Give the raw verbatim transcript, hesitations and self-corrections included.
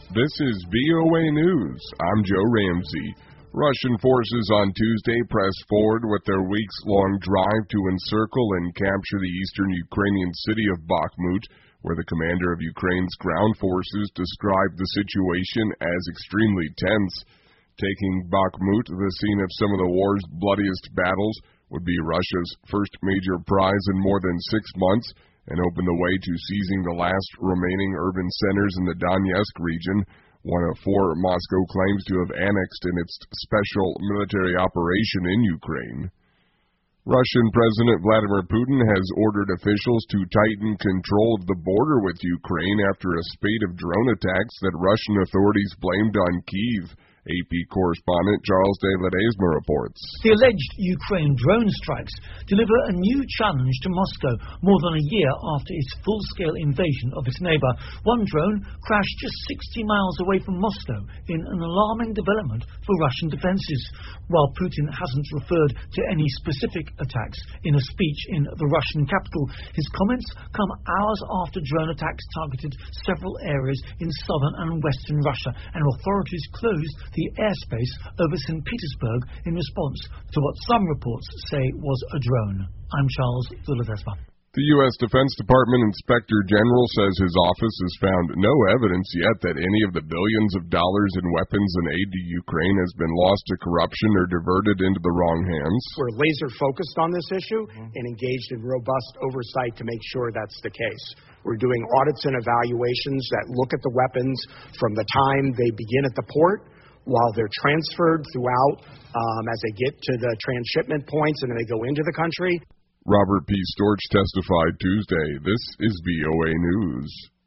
This is V O A News. I'm Joe Ramsey. Russian forces on Tuesday pressed forward with their weeks-long drive to encircle and capture the eastern Ukrainian city of Bakhmut, where the commander of Ukraine's ground forces described the situation as extremely tense. Taking Bakhmut, the scene of some of the war's bloodiest battles, would be Russia's first major prize in more than six months and open the way to seizing the last remaining urban centers in the Donetsk region, one of four Moscow claims to have annexed in its special military operation in Ukraine. Russian President Vladimir Putin has ordered officials to tighten control of the border with Ukraine after a spate of drone attacks that Russian authorities blamed on Kyiv. A P correspondent Charles de Ledesma reports. The alleged Ukraine drone strikes deliver a new challenge to Moscow more than a year after its full-scale invasion of its neighbor. One drone crashed just sixty miles away from Moscow in an alarming development for Russian defenses. While Putin hasn't referred to any specific attacks in a speech in the Russian capital, his comments come hours after drone attacks targeted several areas in southern and western Russia, and authorities closed the airspace over Saint Petersburg in response to what some reports say was a drone. I'm Charles de Ledesma. The U S Defense Department Inspector General says his office has found no evidence yet that any of the billions of dollars in weapons and aid to Ukraine has been lost to corruption or diverted into the wrong hands. We're laser focused on this issue and engaged in robust oversight to make sure that's the case. We're doing audits and evaluations that look at the weapons from the time they begin at the port, while they're transferred throughout um, as they get to the transshipment points and then they go into the country. Robert P. Storch testified Tuesday. This is V O A News.